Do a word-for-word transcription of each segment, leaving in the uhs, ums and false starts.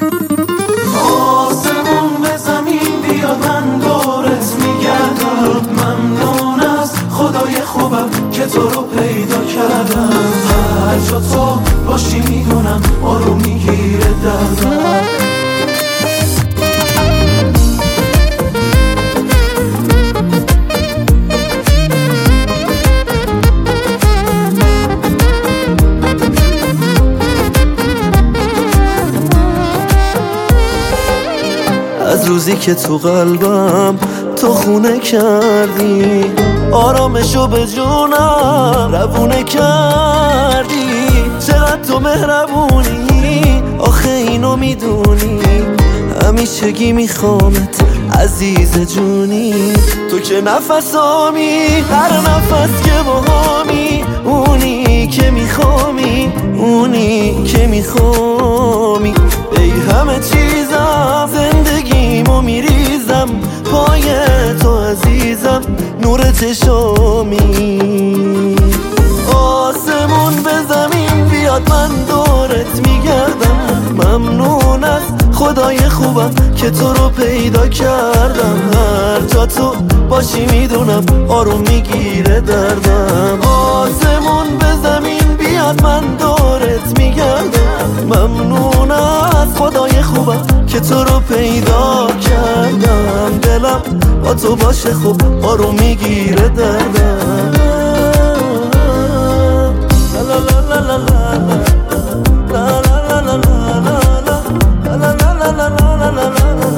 آسمون به زمین بیاد من دورت میگردم. ممنون از خدای خوبم که تو رو پیدا کردم. هر جا تو باشی میدونم آروم میگیره دردم. از روزی که تو قلبم تو خونه کردی، آرامشو به جونم روونه کردی. چقدر تو مهربونی آخه اینو میدونی، همیشگی میخوامت عزیز جونی. تو که نفسامی هر نفس که باهامی، اونی که میخوامی اونی که میخوامی. ای همه چیزم زندگیمو میریزم پای تو عزیزم نور چشامی. آسمون به زمین بیاد من دورت میگردم. ممنون از خدای خوبم که تو رو پیدا کردم. هر جا تو باشی میدونم آروم میگیره دردم. آسمون به زمین بیاد من دورت میگردم. ممنون از خدای خوبم که تو رو پیدا کردم. دلم با تو باشه خوب آروم میگیره دردم. لا لا لا لا لا لا لا لا لا لا لا لا.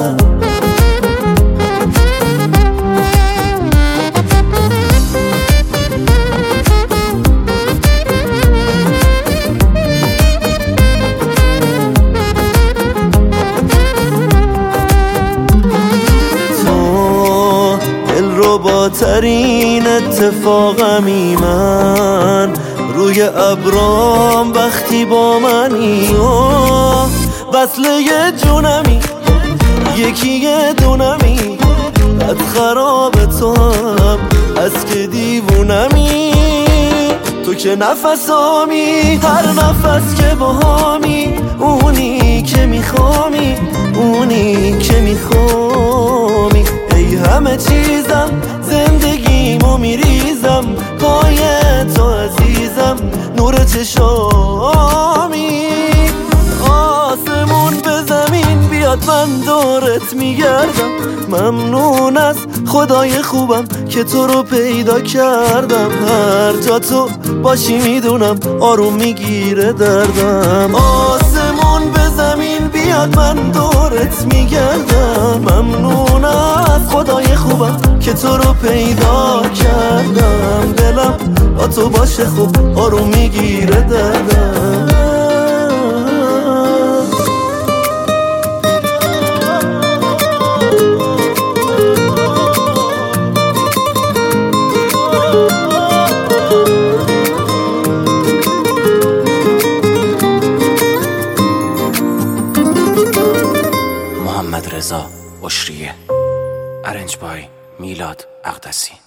با ترین اتفاقمی من روی ابرام وقتی با منی. وصله جونمی یکی یه دونمی، بد خراب تو هم از که دیوونمی. تو که نفسامی هر نفس که باهامی، اونی که میخوامی اونی که میخوامی. ای همه چیزم زندگیمو میریزم پای تو عزیزم نور چشامی. آسمون به زمین بیاد من دورت میگردم. ممنون از خدای خوبم که تو رو پیدا کردم. هر جا تو باشی میدونم آروم میگیره دردم. آسمون به زمین بیاد من دورت میگردم. ممنون از خدای خوبم که تو رو پیدا کردم. دلم با تو باشه خوب آروم میگیره دردم. محمد رضا بشریه، ارنج بای میلاد اقدسی.